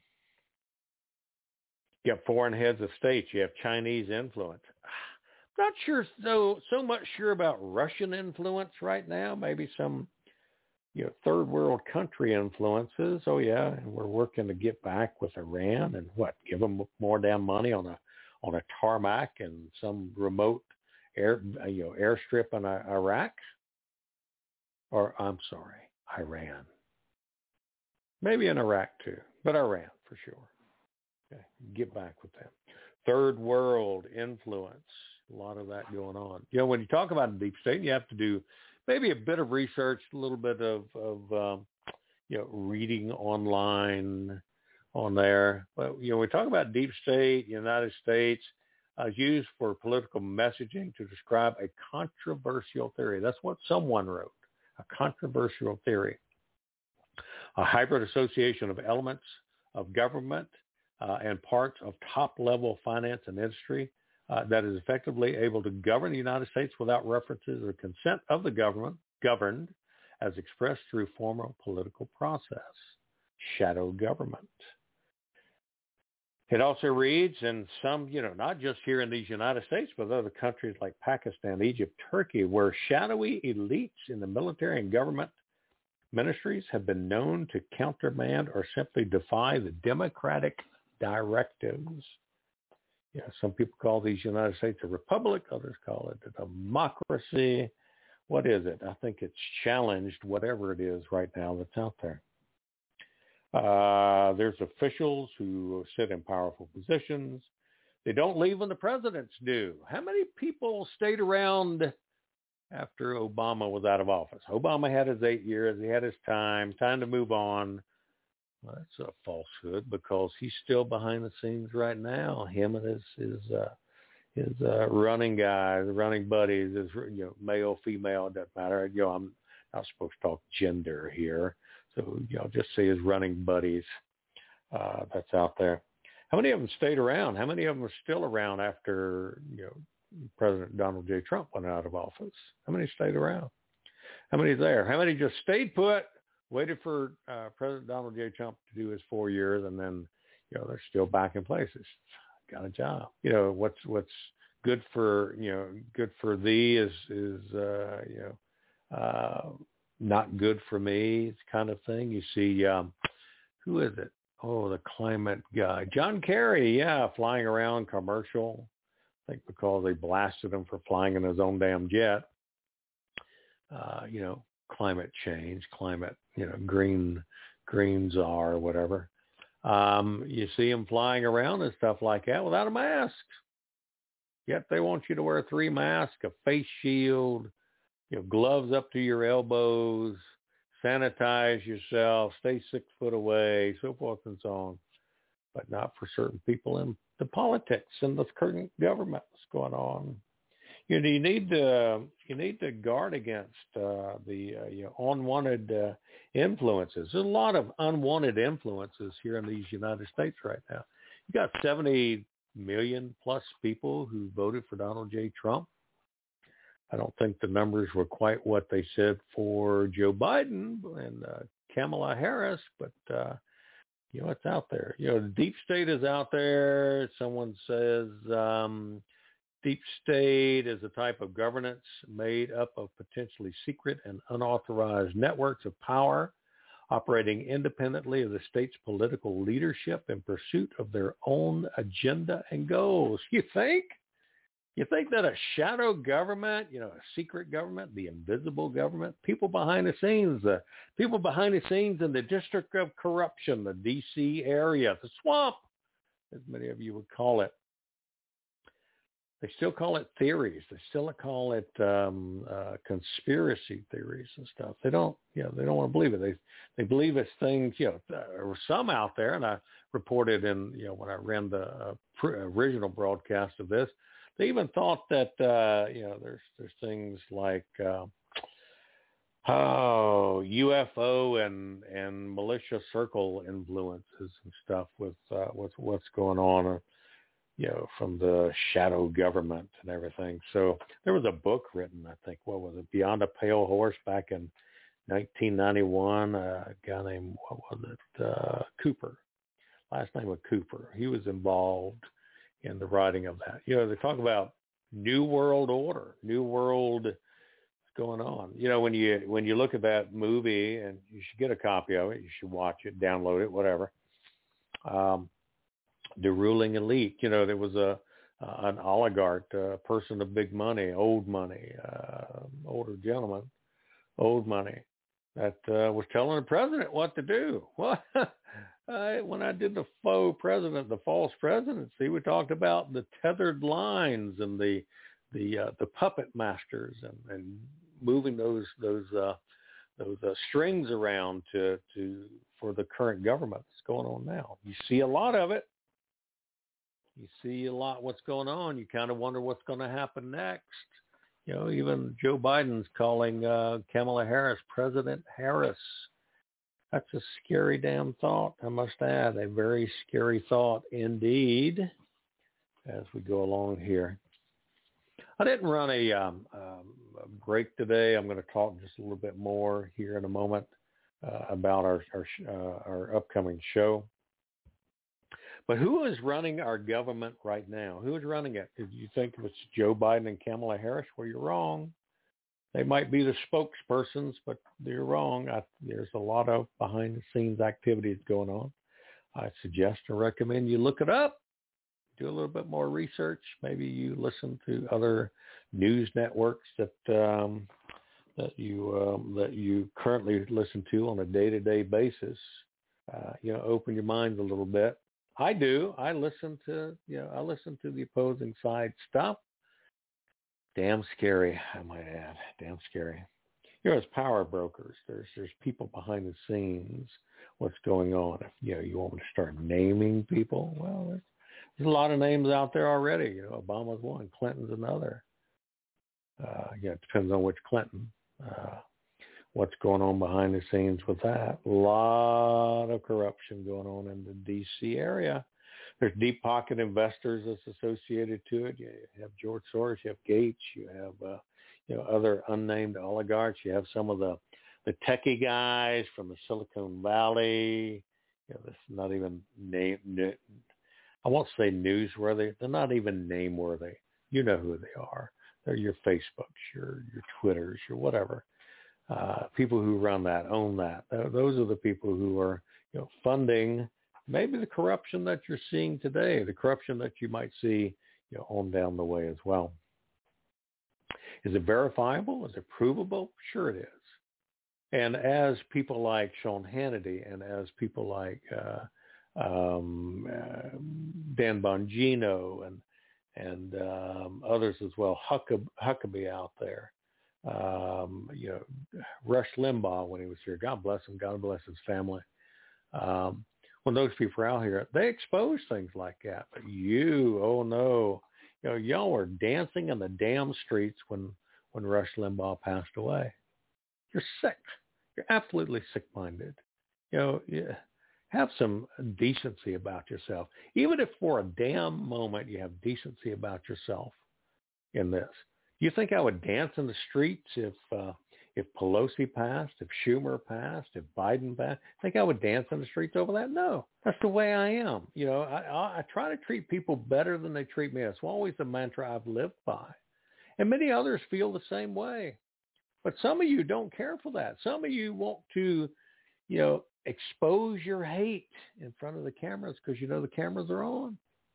You have foreign heads of states. You have Chinese influence. Not sure so so much sure about Russian influence right now. Maybe some, you know, third world country influences. Oh yeah, and we're working to get back with Iran and what? Give them more damn money on a on a tarmac in some remote air you know airstrip in Iraq. Or I'm sorry, Iran. Maybe in Iraq too, but Iran for sure. Okay, get back with them. Third world influence. A lot of that going on. You know, when you talk about deep state, you have to do maybe a bit of research, a little bit of, of um, you know, reading online on there. But, you know, when we talk about deep state, United States, uh, is used for political messaging to describe a controversial theory. That's what someone wrote, a controversial theory. A hybrid association of elements of government uh, and parts of top-level finance and industry uh, that is effectively able to govern the United States without references or consent of the government, governed as expressed through formal political process. Shadow government. It also reads in some, you know, not just here in these United States, but other countries like Pakistan, Egypt, Turkey, where shadowy elites in the military and government ministries have been known to countermand or simply defy the democratic directives. Yeah, some people call these United States a republic. Others call it a democracy. What is it? I think it's challenged whatever it is right now that's out there. Uh, there's officials who sit in powerful positions. They don't leave when the presidents do. How many people stayed around after Obama was out of office? Obama had his eight years. He had his time, time to move on. Well, that's a falsehood because he's still behind the scenes right now. Him and his his uh, his uh, running guys, running buddies, his, you know, male, female, it doesn't matter. You know, I'm not supposed to talk gender here. So, you know, just say his running buddies uh, that's out there. How many of them stayed around? How many of them are still around after, you know, President Donald J. Trump went out of office? How many stayed around? How many there? How many just stayed put, waited for uh, President Donald J. Trump to do his four years, and then, you know, they're still back in place? It's got a job. You know, what's what's good for, you know, good for thee is, is uh, you know, uh, not good for me, it's kind of thing. You see, um, who is it? Oh, the climate guy. John Kerry, yeah, flying around commercial. I think because they blasted him for flying in his own damn jet. Uh, you know, climate change, climate, you know, green, green czar or whatever. Um, you see him flying around and stuff like that without a mask. Yet they want you to wear three masks, a face shield, you know, gloves up to your elbows, sanitize yourself, stay six foot away, so forth and so on. But not for certain people in the politics and the current government that's going on. You know, you need to you need to guard against uh, the uh, you know, unwanted uh, influences. There's a lot of unwanted influences here in these United States right now. You got seventy million plus people who voted for Donald J. Trump. I don't think the numbers were quite what they said for Joe Biden and uh, Kamala Harris, but, uh, you know, it's out there. You know, the deep state is out there. Someone says um, deep state is a type of governance made up of potentially secret and unauthorized networks of power operating independently of the state's political leadership in pursuit of their own agenda and goals. You think? You think that a shadow government, you know, a secret government, the invisible government, people behind the scenes, the people behind the scenes in the District of Corruption, the D C area, the swamp, as many of you would call it. They still call it theories. They still call it um, uh, conspiracy theories and stuff. They don't, you know, they don't want to believe it. They they believe it's things, you know, there were some out there, and I reported in, you know, when I ran the uh, pre- original broadcast of this, they even thought that, uh, you know, there's there's things like, uh, oh, U F O and, and militia circle influences and stuff with, uh, with what's going on, uh, you know, from the shadow government and everything. So there was a book written, I think, what was it, Beyond a Pale Horse back in nineteen ninety-one. Uh, a guy named, what was it, uh, Cooper. Last name was Cooper. He was involved in the writing of that. You know, they talk about New World Order, New World going on. You know, when you when you look at that movie, and you should get a copy of it, you should watch it, download it, whatever. Um, the ruling elite. You know, there was a uh, an oligarch, a person of big money, old money, uh, older gentleman, old money, that uh, was telling the president what to do. Well, I, when I did the faux president, the false presidency, we talked about the tethered lines and the the uh, the puppet masters and, and moving those those uh, those uh, strings around to to for the current government that's going on now. You see a lot of it. You see a lot what's going on. You kind of wonder what's going to happen next. You know, even Joe Biden's calling uh, Kamala Harris President Harris. That's a scary damn thought, I must add. A very scary thought indeed. as we go along here. I didn't run a, um, um, a break today. I'm going to talk just a little bit more here in a moment uh, about our our, uh, our upcoming show. But who is running our government right now? Who is running it? Did you think it was Joe Biden and Kamala Harris? Well, you're wrong. They might be the spokespersons, but you're wrong. I, there's a lot of behind-the-scenes activities going on. I suggest and recommend you look it up, do a little bit more research. Maybe you listen to other news networks that um, that you um, that you currently listen to on a day-to-day basis. Uh, you know, open your minds a little bit. I do. I listen to, you know, I listen to the opposing side stuff. Damn scary, I might add. Damn scary. You know, as power brokers, there's there's people behind the scenes. What's going on? If you know, you want me to start naming people, well, there's, there's a lot of names out there already. You know, Obama's one, Clinton's another. Uh, yeah, it depends on which Clinton. Uh, what's going on behind the scenes with that? A lot of corruption going on in the D C area. There's deep pocket investors that's associated to it. You have George Soros, you have Gates, you have uh, you know other unnamed oligarchs. You have some of the the techie guys from the Silicon Valley. You know, that's not even name. I won't say newsworthy. They're not even name-worthy. You know who they are. They're your Facebooks, your your Twitters, your whatever. Uh, people who run that, own that. Those are the people who are, you know, funding maybe the corruption that you're seeing today, the corruption that you might see, you know, on down the way as well. Is it verifiable? Is it provable? Sure it is. And as people like Sean Hannity and as people like uh, um, uh, Dan Bongino and and um, others as well, Huckab- Huckabee out there, um, you know, Rush Limbaugh when he was here, God bless him, God bless his family. Um, when those people are out here, they expose things like that. But you, oh no, you know, y'all were dancing in the damn streets when, when Rush Limbaugh passed away. You're sick. You're absolutely sick-minded. You know, yeah, have some decency about yourself. Even if for a damn moment you have decency about yourself in this. You think I would dance in the streets if uh, if Pelosi passed, if Schumer passed, if Biden passed? Think I would dance in the streets over that? No, that's the way I am. You know, I, I, I try to treat people better than they treat me. That's always the mantra I've lived by. And many others feel the same way. But some of you don't care for that. Some of you want to, you know, expose your hate in front of the cameras because you know the cameras are on.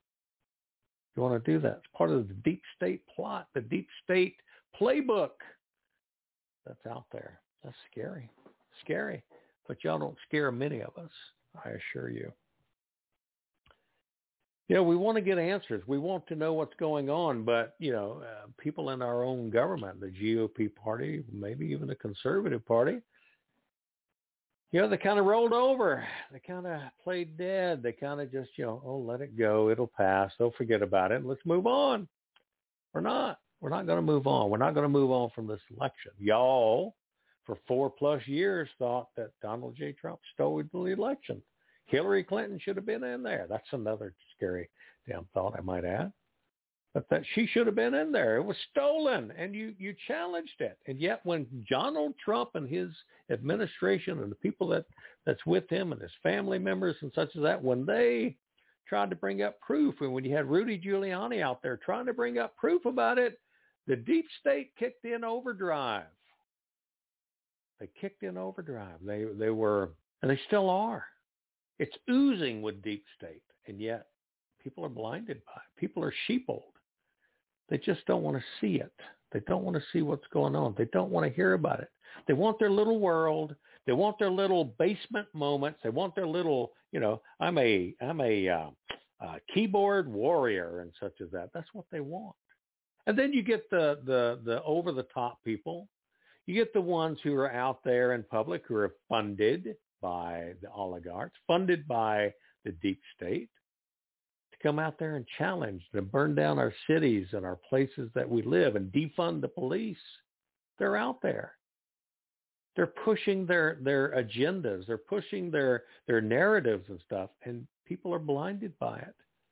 You want to do that. It's part of the deep state plot, the deep state playbook that's out there. That's scary. Scary. But y'all don't scare many of us, I assure you. You know, we want to get answers. We want to know what's going on. But, you know, uh, people in our own government, the G O P party, maybe even the Conservative Party, you know, they kind of rolled over. They kind of played dead. They kind of just, you know, oh, let it go. It'll pass. They'll forget about it. Let's move on. We're not. We're not going to move on. We're not going to move on from this election. Y'all, for four plus years, thought that Donald J. Trump stole the election. Hillary Clinton should have been in there. That's another scary damn thought, I might add. But that she should have been in there. It was stolen, and you, you challenged it. And yet when Donald Trump and his administration and the people that, that's with him and his family members and such as that, when they tried to bring up proof, and when you had Rudy Giuliani out there trying to bring up proof about it, the deep state kicked in overdrive. They kicked in overdrive. They they were, and they still are. It's oozing with deep state, and yet people are blinded by it. People are sheepled. They just don't want to see it. They don't want to see what's going on. They don't want to hear about it. They want their little world. They want their little basement moments. They want their little, you know, I'm a I'm a uh, uh, keyboard warrior and such as that. That's what they want. And then you get the the the over the top people. You get the ones who are out there in public who are funded by the oligarchs, funded by the deep state, to come out there and challenge, to burn down our cities and our places that we live and defund the police. They're out there. They're pushing their, their agendas. They're pushing their, their narratives and stuff, and people are blinded by it.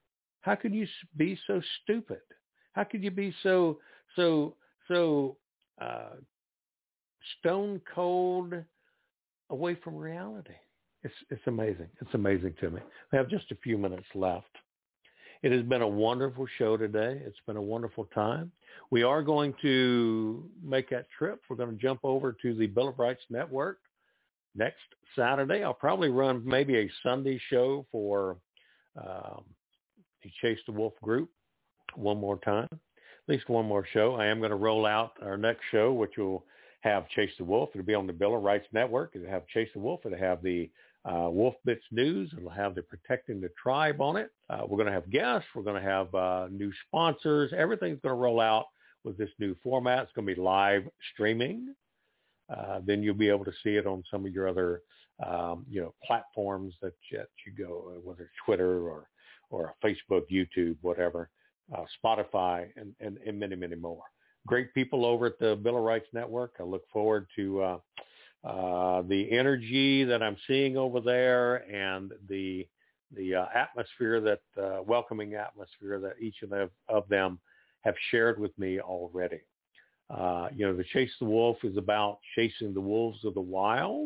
How could you be so stupid? How could you be so, so, so uh, stone cold away from reality? It's, it's amazing. It's amazing to me. We have just a few minutes left. It has been a wonderful show today. It's been a wonderful time. We are going to make that trip. We're going to jump over to the Bill of Rights Network next Saturday. I'll probably run maybe a Sunday show for um, the Chase the Wolf group one more time, at least one more show. I am going to roll out our next show, which will have Chase the Wolf. It'll be on the Bill of Rights Network. It'll have Chase the Wolf. It'll have the uh, Wolf Bits News. It'll have the Protecting the Tribe on it. Uh, we're going to have guests. We're going to have uh, new sponsors. Everything's going to roll out with this new format. It's going to be live streaming. Uh, then you'll be able to see it on some of your other, um, you know, platforms that, that you go, whether it's Twitter or, or Facebook, YouTube, whatever, uh, Spotify, and, and, and many, many more. Great people over at the Bill of Rights Network. I look forward to uh, uh, the energy that I'm seeing over there and the the uh, atmosphere, that uh, welcoming atmosphere that each of them, of them have shared with me already. Uh, you know, the Chase the Wolf is about chasing the wolves of the wild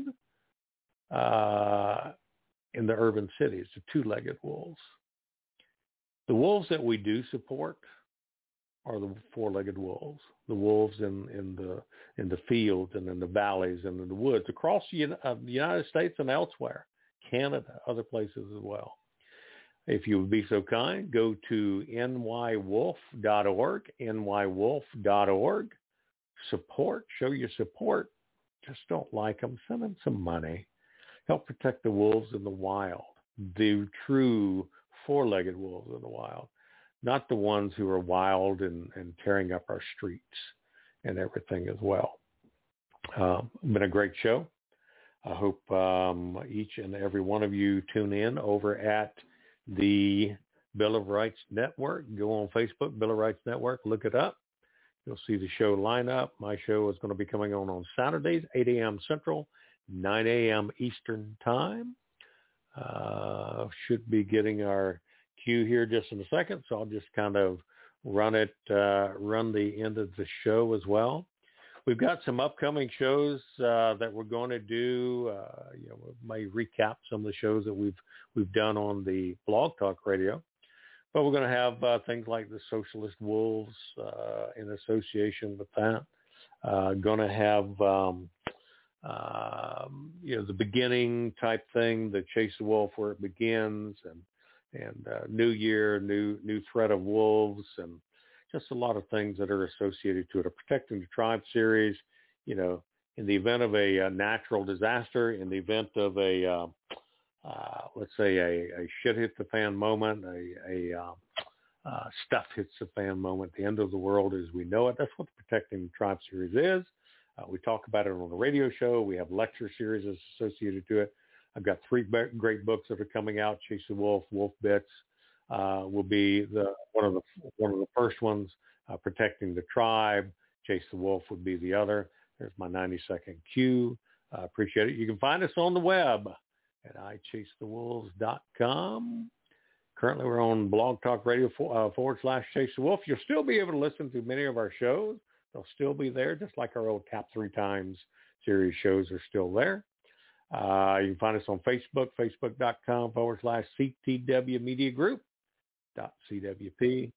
uh, in the urban cities, the two-legged wolves. The wolves that we do support are the four-legged wolves, the wolves in, in the in the fields and in the valleys and in the woods across the, uh, the United States and elsewhere, Canada, other places as well. If you would be so kind, go to N Y wolf dot org, N Y wolf dot org. Support, show your support. Just don't like them. Send them some money. Help protect the wolves in the wild, the true four-legged wolves in the wild, not the ones who are wild and, and tearing up our streets and everything as well. Um, been a great show. I hope um, each and every one of you tune in over at the Bill of Rights Network. Go on Facebook, Bill of Rights Network, look it up. You'll see the show lineup. My show is going to be coming on on Saturdays, eight a.m. Central, nine a.m. Eastern Time. Uh, should be getting our cue here just in a second, so I'll just kind of run it, uh, run the end of the show as well. We've got some upcoming shows uh, that we're going to do. Uh, you know, we may recap some of the shows that we've we've done on the Blog Talk Radio. But we're going to have uh, things like the Socialist Wolves uh, in association with that. Uh, going to have, um, uh, you know, the beginning type thing, the Chase the Wolf, where it begins, and and uh, New Year, new new threat of wolves, and just a lot of things that are associated to it. A Protecting the Tribe series, you know, in the event of a, a natural disaster, in the event of a uh, Uh, let's say a, a shit hit the fan moment, a, a uh, uh, stuff hits the fan moment, the end of the world as we know it. That's what the Protecting the Tribe series is. Uh, we talk about it on the radio show. We have lecture series associated to it. I've got three be- great books that are coming out. Chase the Wolf, Wolf Bits uh, will be the one of the one of the first ones. Uh, Protecting the Tribe, Chase the Wolf would be the other. There's my ninety second cue. Uh, appreciate it. You can find us on the web at i chase the wolves dot com. Currently, we're on Blog Talk Radio for, uh, forward slash Chase the Wolf. You'll still be able to listen to many of our shows. They'll still be there, just like our old Tap Three Times series shows are still there. Uh, you can find us on Facebook, facebook.com forward slash CTW Media Group dot CWP.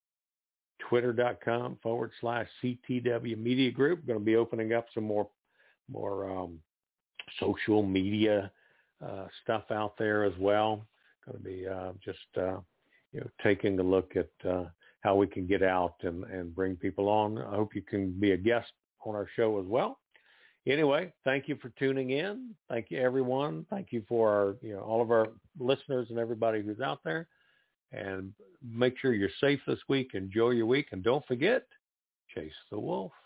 Twitter.com forward slash CTW Media Group. Going to be opening up some more, more um, social media Uh, stuff out there as well. Going to be uh, just uh, you know taking a look at uh, how we can get out and, and bring people on. I hope you can be a guest on our show as well. Anyway, thank you for tuning in. Thank you, everyone. Thank you for our you know all of our listeners and everybody who's out there. And make sure you're safe this week. Enjoy your week, and don't forget, chase the wolf.